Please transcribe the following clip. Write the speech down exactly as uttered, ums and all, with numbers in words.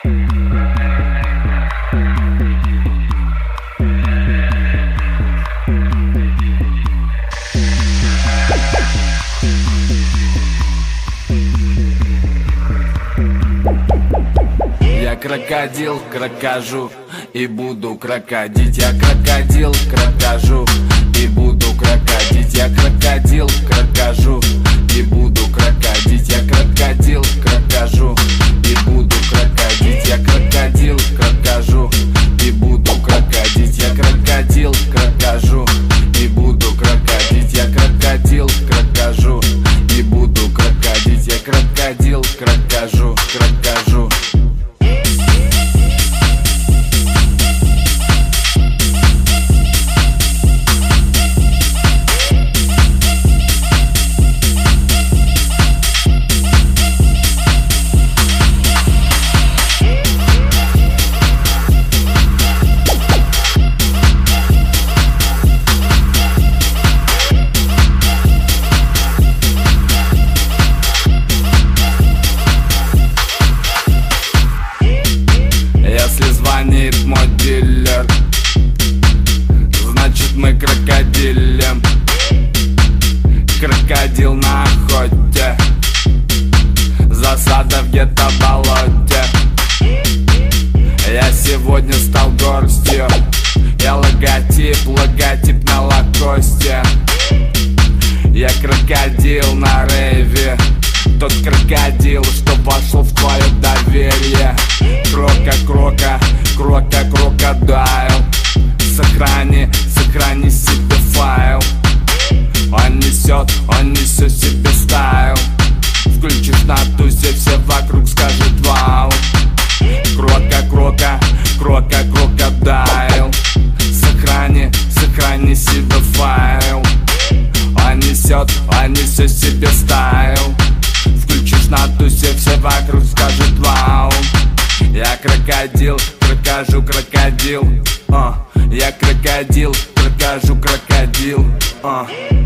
Я крокодил, крокожу и буду крокодить. Я крокодил, крокожу и буду крокодить. Я крокодил, крокожу и буду крокодить. Я крокодил, крокожу и буду крокодить. Я крокодил, крокожу и буду крокодить. Я крокодил, крокожу и буду крокодить. Я крокодил, крокожу и буду крокодить. Я крокодил, крокожу, крокожу. Если звонит мой дилер, значит мы крокодилем. Крокодил на охоте, засада в гетто-болоте. Я сегодня стал горстью, я логотип, логотип на лакосте. Я крокодил на рейве, тот крокодил, что вошел в твое доверие. Крока, крока, крока, крокодайл. Сохрани, сохрани себе файл. Он несет, он несет себе стайл. Включишь на тусе, все вокруг скажут вау. Крока, крока, крока, крокодайл. Сохрани, сохрани себе файл. Он несет, он несет себе стайл. Включишь на тусе, все вокруг скажут вау. Я крокодил, крокожу крокодил, а. Я крокодил, крокожу крокодил, а.